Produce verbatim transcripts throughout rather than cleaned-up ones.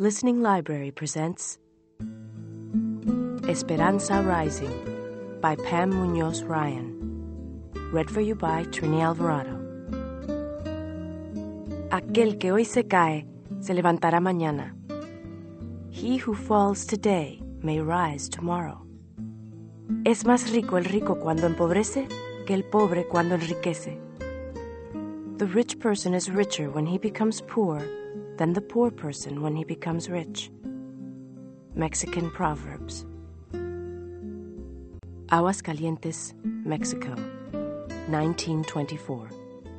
Listening Library presents Esperanza Rising by Pam Munoz Ryan. Read for you by Trini Alvarado. Aquel que hoy se cae, se levantará mañana. He who falls today may rise tomorrow. Es más rico el rico cuando empobrece que el pobre cuando enriquece. The rich person is richer when he becomes poor than the poor person when he becomes rich. Mexican Proverbs. Aguascalientes, Mexico, nineteen twenty-four.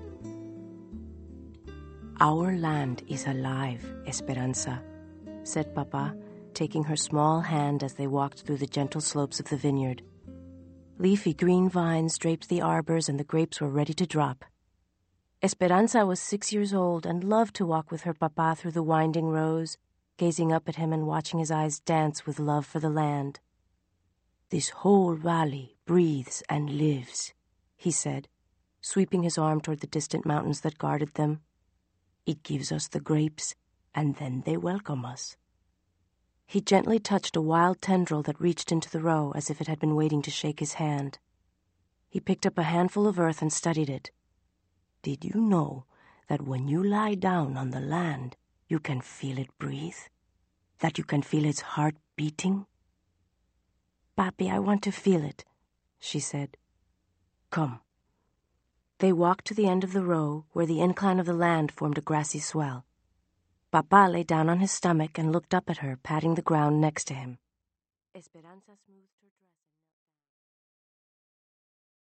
Our land is alive, Esperanza, said Papa, taking her small hand as they walked through the gentle slopes of the vineyard. Leafy green vines draped the arbors and the grapes were ready to drop. Esperanza was six years old and loved to walk with her papa through the winding rows, gazing up at him and watching his eyes dance with love for the land. This whole valley breathes and lives, he said, sweeping his arm toward the distant mountains that guarded them. It gives us the grapes, and then they welcome us. He gently touched a wild tendril that reached into the row as if it had been waiting to shake his hand. He picked up a handful of earth and studied it. Did you know that when you lie down on the land, you can feel it breathe? That you can feel its heart beating? Papi, I want to feel it, she said. Come. They walked to the end of the row where the incline of the land formed a grassy swell. Papa lay down on his stomach and looked up at her, patting the ground next to him. Esperanza smoothed her dress.